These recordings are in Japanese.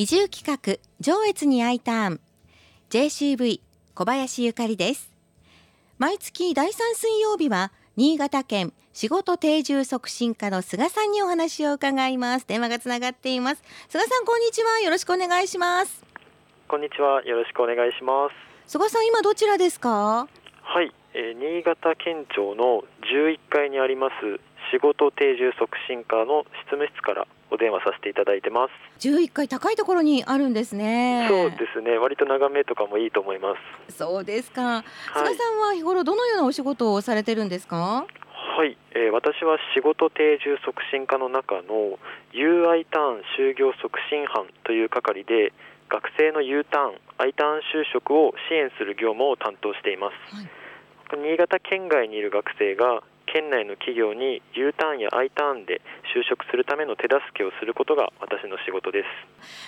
移住企画上越に I ターン JCV 小林ゆかりです。毎月第3水曜日は新潟県仕事定住促進課の菅さんにお話を伺います。電話がつながっています。菅さん、こんにちは。よろしくお願いします。 こんにちは。よろしくお願いします。 菅さん、今どちらですか？ はい、新潟県庁の11階にあります仕事定住促進課の執務室からお電話させていただいてます。 11階、高いところにあるんですね。 そうですね。割と眺めとかもいいと思います。 そうですか。 はい、 菅さんは日頃どのようなお仕事をされてるんですか？ はい、私は仕事定住促進課の中の UI ターン就業促進班という係で、学生の U ターン、I ターン就職を支援する業務を担当しています。 はい。 新潟県外にいる学生が県内の企業に U ターンや I ターンで就職するための手助けをすることが私の仕事です。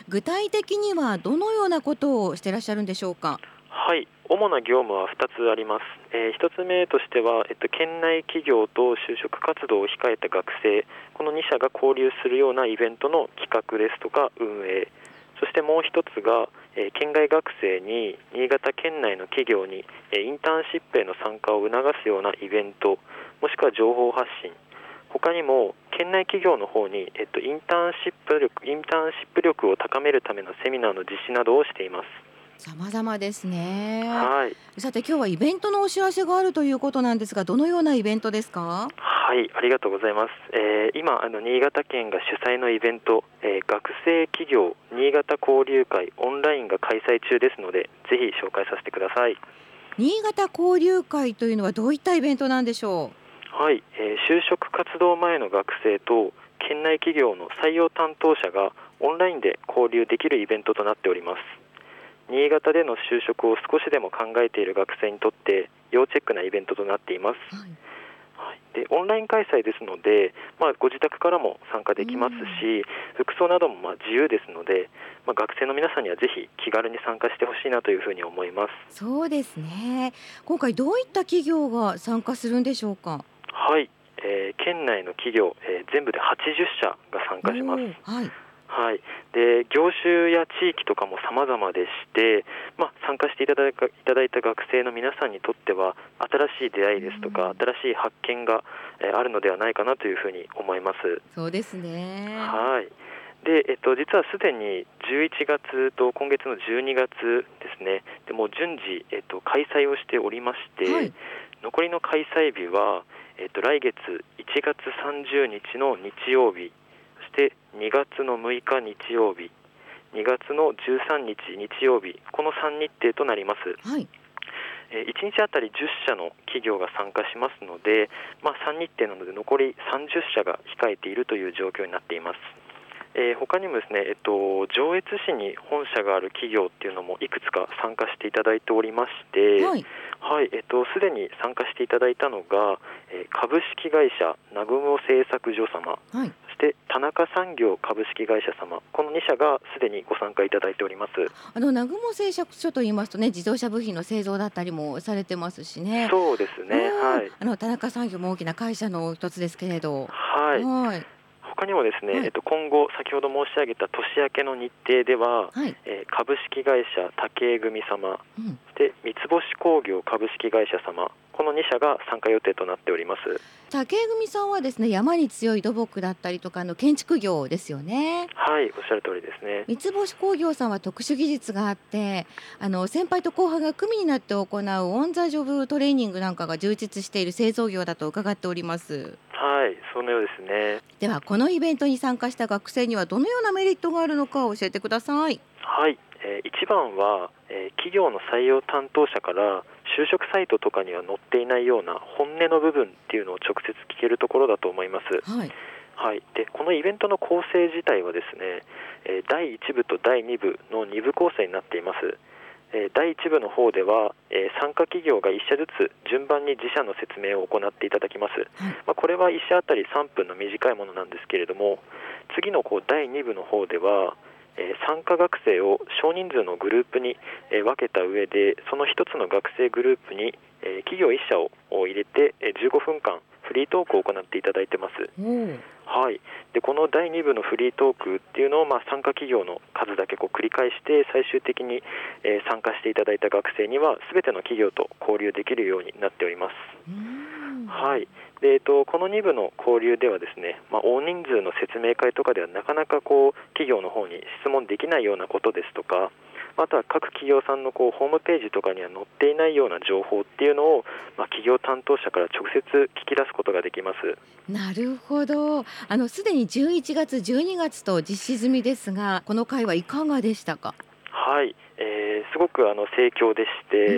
具体的にはどのようなことをしていらっしゃるんでしょうか？ はい、主な業務は2つあります。1つ目としては、県内企業と就職活動を控えた学生、この2社が交流するようなイベントの企画ですとか運営、そしてもう一つが、県外学生に新潟県内の企業に、インターンシップへの参加を促すようなイベント、もしくは情報発信、他にも県内企業の方に、インターンシップ力を高めるためのセミナーの実施などをしています。 様々ですね。 はい、 さて、今日はイベントのお知らせがあるということなんですが、どのようなイベントですか？ はい、ありがとうございます。今新潟県が主催のイベント、学生企業新潟交流会オンラインが開催中ですので、ぜひ紹介させてください。 新潟交流会というのはどういったイベントなんでしょはい、就職活動前の学生と県内企業の採用担当者がオンラインで交流できるイベントとなっております。新潟での就職を少しでも考えている学生にとって要チェックなイベントとなっています。 う？はい。 でオンライン開催ですので、ご自宅からも参加できますし、服装なども自由ですので、学生の皆さんにはぜひ気軽に参加してほしいなというふうに思います。 そうですね。今回どういった企業が参加するんでしょうか？ はい、県内の企業、全部で80社が参加します。 はい。 はい、で業種や地域とかも様々でして、参加していただいた学生の皆さんにとっては新しい出会いですとか新しい発見があるのではないかなというふうに思います。 そうですね。 はい。で、実はすでに11月と今月の12月ですね、でもう順次、開催をしておりまして、 はい。 残りの開催日は、来月1月30日の日曜日、そして2月の6日日曜日、2月の13日日曜日、この3日程となります。 はい。 1日あたり10社の企業が参加しますので、3日程なので残り30社が控えているという状況になっています。他にもですね、上越市に本社がある企業っていうのもいくつか参加していただいておりまして、 はい。 はい、すでに参加していただいたのが、株式会社南雲製作所様、 はい。 そして田中産業株式会社様、この2社がすでにご参加いただいております。 南雲製作所と言いますとね、自動車部品の製造だったりもされてますしね。 そうですね、はい、 田中産業も大きな会社の一つですけれど。 はい。 はい。 他にもですね、 はい。 今後先ほど申し上げた年明けの日程では、 はい。 株式会社武井組様、 うん。 そして三ツ星工業株式会社様、この2社が参加予定となっております。 竹井組さんはですね、山に強い土木だったりとかの建築業ですよね。 はい、おっしゃる通りですね。 三ツ星工業さんは特殊技術があって、先輩と後輩が組になって行うオンザジョブトレーニングなんかが充実している製造業だと伺っております。 はい、そのようですね。 では、このイベントに参加した学生にはどのようなメリットがあるのか教えてください。 はい、一番は、企業の採用担当者から就職サイトとかには載っていないような本音の部分っていうのを直接聞けるところだと思います。 はい。 はい、でこのイベントの構成自体はですね、第1部と第2部の2部構成になっています。第1部の方では、参加企業が1社ずつ順番に自社の説明を行っていただきます。 はい。 これは1社あたり3分の短いものなんですけれども、次の第2部の方では、参加学生を少人数のグループに、分けた上で、その一つの学生グループに、企業1社を入れて、15分間フリートークを行っていただいてます。 おー。 はい、 でこの第2部のフリートークっていうのを、参加企業の数だけ繰り返して最終的に、参加していただいた学生には全ての企業と交流できるようになっております。はい。でこの2部の交流ではですね、大人数の説明会とかではなかなか企業の方に質問できないようなことですとか、あとは各企業さんのホームページとかには載っていないような情報っていうのを、企業担当者から直接聞き出すことができます。 なるほど。すでに11月、12月と実施済みですが、この会はいかがでしたか？ はい、すごく盛況でして、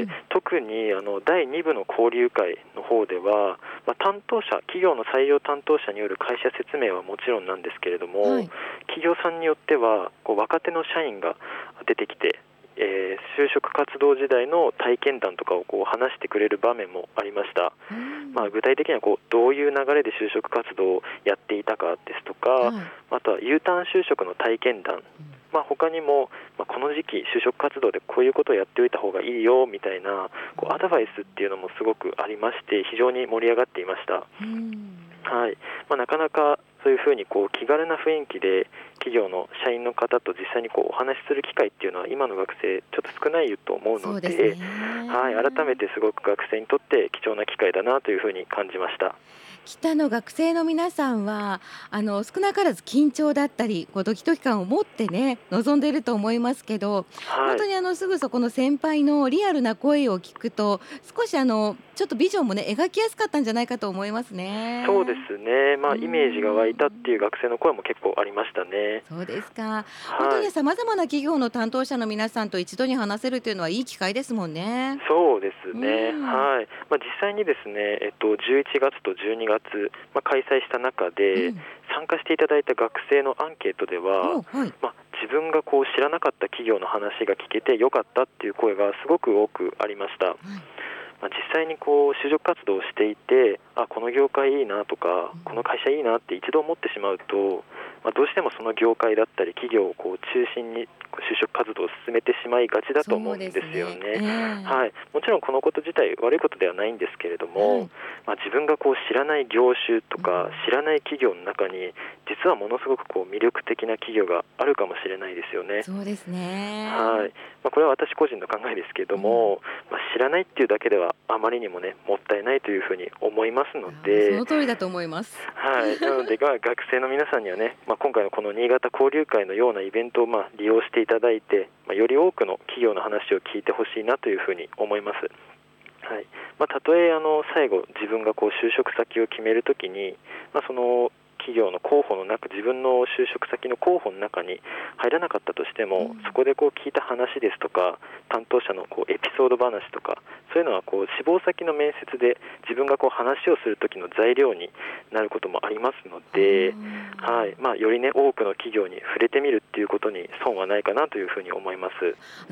特に第2部の交流会の方では、担当者、企業の採用担当者による会社説明はもちろんなんですけれども、企業さんによっては若手の社員が出てきて、就職活動時代の体験談とかを話してくれる場面もありました。具体的にはどういう流れで就職活動をやっていたかですとか、あとは U ターン就職の体験談、他にも、この時期就職活動でこういうことをやっておいた方がいいよみたいなアドバイスっていうのもすごくありまして非常に盛り上がっていました。はい。なかなかそういうふうに気軽な雰囲気で企業の社員の方と実際にお話しする機会っていうのは今の学生ちょっと少ないと思うので、はい、改めてすごく学生にとって貴重な機会だなというふうに感じました。 北の学生の皆さんは少なからず緊張だったりドキドキ感を持ってね臨んでいると思いますけど、本当にすぐそこの先輩のリアルな声を聞くと少しちょっとビジョンもね描きやすかったんじゃないかと思いますね。 そうですね、イメージが湧いたっていう学生の声も結構ありましたね。 そうですか。本当にさまざまな企業の担当者の皆さんと一度に話せるというのはいい機会ですもんね。 そうですね、はい。実際にですね、11月と12月、開催した中で、参加していただいた学生のアンケートでは、自分が知らなかった企業の話が聞けてよかったっていう声がすごく多くありました。実際に就職活動をしていてこの業界いいなとかこの会社いいなって一度思ってしまうと、どうしてもその業界だったり企業を中心に就職活動を進めてしまいがちだと思うんですよね。はい、もちろんこのこと自体悪いことではないんですけれども、自分が知らない業種とか知らない企業の中に実はものすごく魅力的な企業があるかもしれないですよね。 そうですね。 はい。これは私個人の考えですけれども、知らないっていうだけではあまりにもねもったいないというふうに思いますので、 その通りだと思います。 はい。なので学生の皆さんにはね、今回のこの新潟交流会のようなイベントを利用していただいて、より多くの企業の話を聞いてほしいなというふうに思います。はい。たとえ最後自分が就職先を決めるときに、その企業の候補の中、自分の就職先の候補の中に入らなかったとしても、そこで聞いた話ですとか担当者のエピソード話とかそういうのは志望先の面接で自分が話をする時の材料になることもありますので、はい。よりね多くの企業に触れてみるっていうことに損はないかなというふうに思います。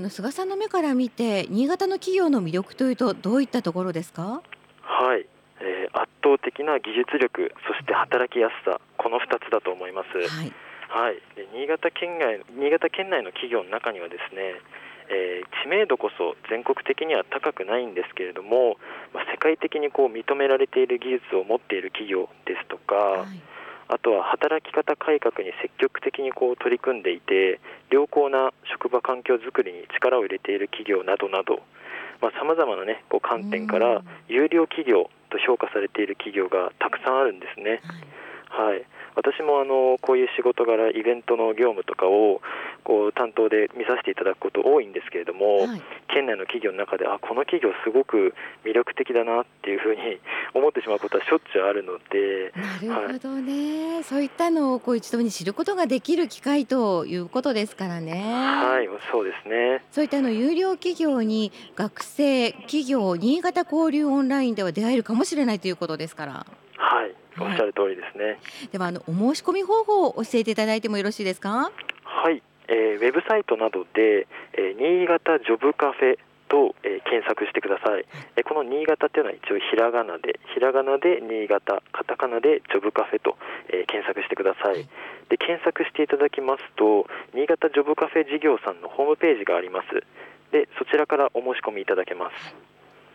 菅さんの目から見て新潟の企業の魅力というとどういったところですか？ はい。圧倒的な技術力、そして働きやすさ、この2つだと思います。はい。で新潟県内の企業の中にはですね、知名度こそ全国的には高くないんですけれども、世界的に認められている技術を持っている企業ですとか、あとは働き方改革に積極的に取り組んでいて良好な職場環境づくりに力を入れている企業などなど、さまざまなね観点から優良企業と評価されている企業がたくさんあるんですね。はい。私もこういう仕事柄イベントの業務とかを担当で見させていただくこと多いんですけれども、県内の企業の中でこの企業すごく魅力的だなっていうふうに思ってしまうことはしょっちゅうあるので。 なるほどね、そういったのを一度に知ることができる機会ということですからね。 はい、そうですね。 そういった有料企業に学生企業新潟交流オンラインでは出会えるかもしれないということですから。 はい、おっしゃる通りですね。 ではお申し込み方法を教えていただいてもよろしいですか？ はい。ウェブサイトなどで、新潟ジョブカフェと、検索してください。この新潟というのは一応ひらがなで新潟、カタカナでジョブカフェと、検索してください。で検索していただきますと新潟ジョブカフェ事業さんのホームページがあります。でそちらからお申し込みいただけます。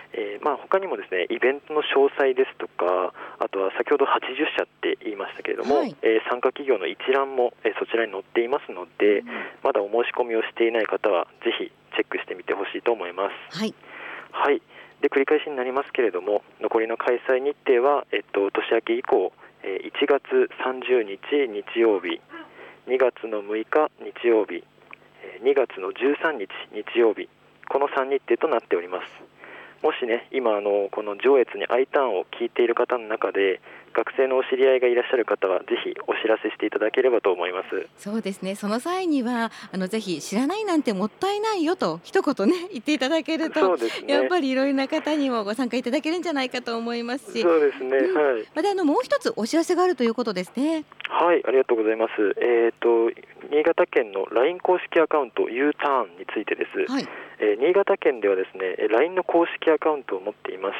他にもですね、イベントの詳細ですとか、あとは先ほど80社って言いましたけれども、 はい、 参加企業の一覧も、そちらに載っていますので、まだお申し込みをしていない方はぜひチェックしてみてほしいと思います。 はい、 はい。で、繰り返しになりますけれども、残りの開催日程は、年明け以降、1月30日日曜日、2月の6日日曜日、2月の13日日曜日、この3日程となっております。もしね、今この上越に Iターンを聞いている方の中で学生のお知り合いがいらっしゃる方はぜひお知らせしていただければと思います。 そうですね、その際にはぜひ知らないなんてもったいないよと一言ね言っていただけると、 そうですね、 やっぱりいろいろな方にもご参加いただけるんじゃないかと思いますし、 そうですね、はい。 またもう一つお知らせがあるということですね。 はい、ありがとうございます。新潟県の LINE 公式アカウント U ターンについてです。 はい、 新潟県ではですね LINE の公式アカウントを持っていまして、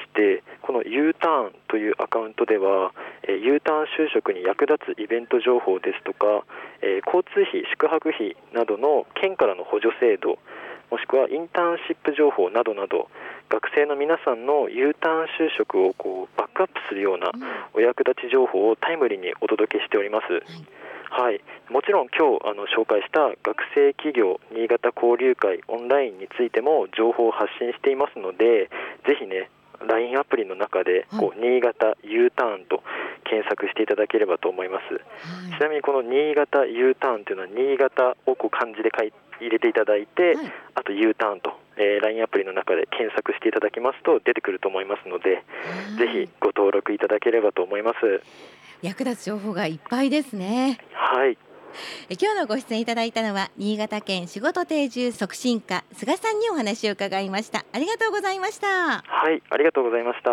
この U ターンというアカウントでは U ターン就職に役立つイベント情報ですとか、交通費、宿泊費などの県からの補助制度、もしくはインターンシップ情報などなど、学生の皆さんの U ターン就職をバックアップするようなお役立ち情報をタイムリーにお届けしております。はい、もちろん今日紹介した学生企業新潟交流会オンラインについても情報を発信していますので、ぜひね LINE アプリの中で新潟 U ターンと検索していただければと思います。はい、ちなみにこの新潟 U ターンというのは新潟を漢字で入れていただいて、はい、あと U ターンと、LINE アプリの中で検索していただきますと出てくると思いますので、ぜひご登録いただければと思います。 役立つ情報がいっぱいですね。 はい。 今日のご出演いただいたのは新潟県仕事定住促進課菅さんにお話を伺いました。ありがとうございました。 はい、ありがとうございました。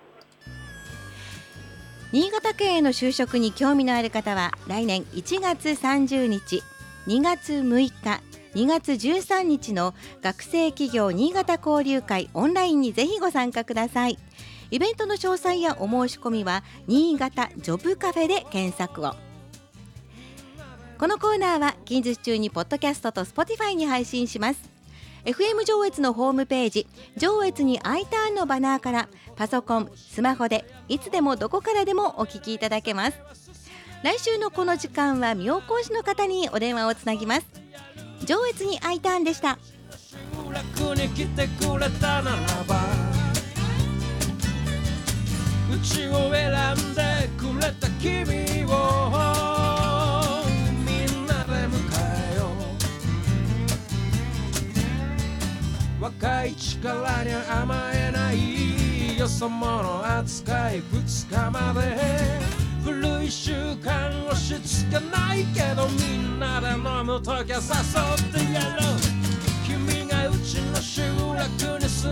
新潟県への就職に興味のある方は来年1月30日、2月6日、2月13日の学生企業新潟交流会オンラインにぜひご参加ください。イベントの詳細やお申し込みは新潟ジョブカフェで検索を。このコーナーは近日中にポッドキャストと Spotify に配信します。 FM 上越のホームページ上越に I ターンのバナーからパソコン、スマホでいつでもどこからでもお聞きいただけます。来週のこの時間は妙高市の方にお電話をつなぎます。上越に I ターンでした。 楽に来てくれたならば、うちを選んでくれた君をみんなで迎えよう。若い力に甘えないよそ者扱い2日まで、古い習慣押し付けないけどみんなで飲むときは誘ってやろう。君がうちの集落に住